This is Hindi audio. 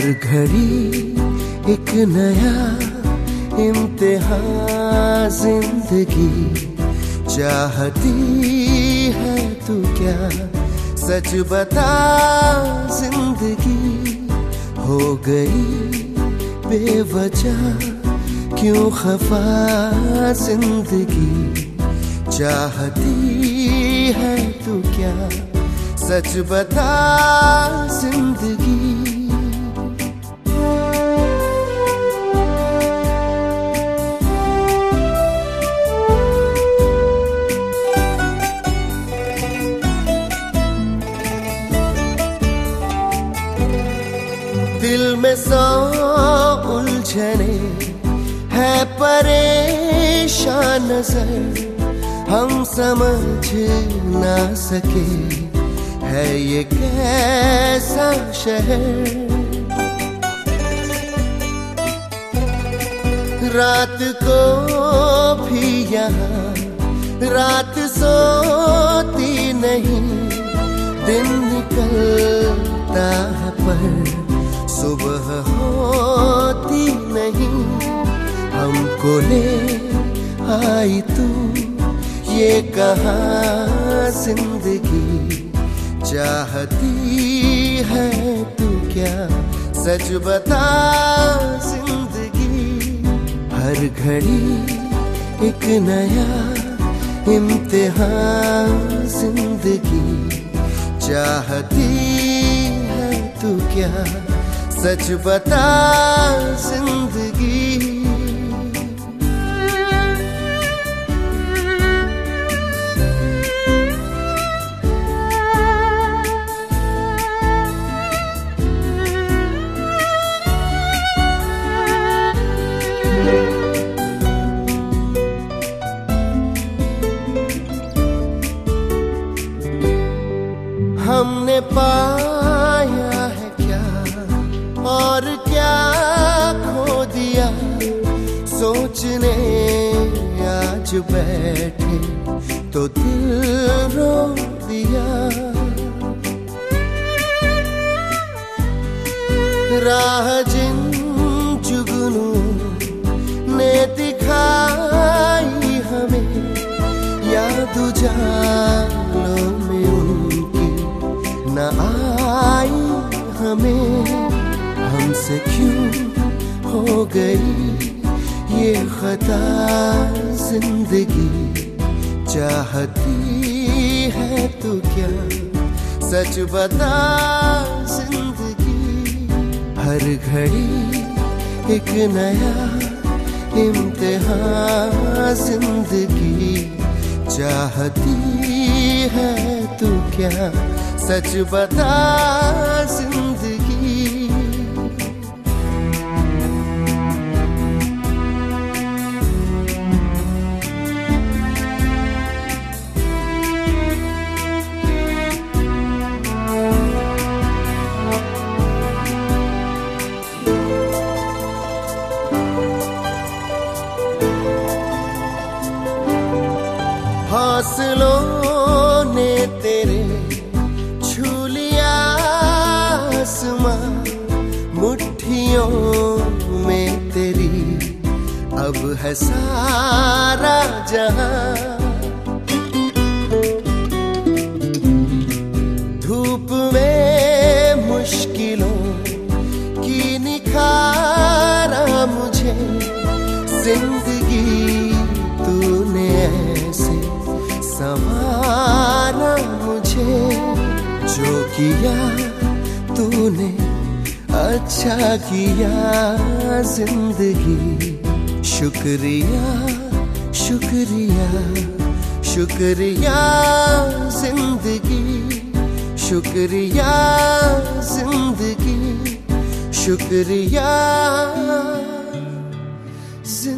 हर घड़ी एक नया इम्तिहान जिंदगी चाहती है तू क्या, सच बता जिंदगी हो गई बेवजह क्यों खफा जिंदगी चाहती है तू क्या, सच बता जिंदगी। दिल में 100 उलझने है परेशान नजर, हम समझ ना सके है ये कैसा शहर। रात को भी यहाँ रात सोती नहीं, दिन निकलता है पर सुबह होती नहीं। हमको ले आई तू ये कहाँ जिंदगी चाहती है तू क्या, सच बता जिंदगी। हर घड़ी एक नया इम्तिहान जिंदगी चाहती है तू क्या, सच बता जिंदगी। हमने पाया है क्या और क्या खो दिया, सोचने आज बैठे तो दिल रो दिया। राह जिन जुगनू ने दिखाई हमें, याद उजालों में उनकी न आई हमें। हमसे क्यों हो गई ये खता जिंदगी चाहती है तू क्या, सच बता जिंदगी। हर घड़ी एक नया इम्तिहान जिंदगी चाहती है तू क्या, सच बता जिंदगी। हौसलों ने तेरे छू लिया आसमां, मुट्ठियों में तेरी अब है सारा जहां। धूप में मुश्किलों की निखारा मुझे, जिंदगी तूने ऐसे संवारा मुझे। जो किया तूने अच्छा किया जिंदगी, शुक्रिया शुक्रिया शुक्रिया जिंदगी, शुक्रिया जिंदगी, शुक्रिया जिंदगी।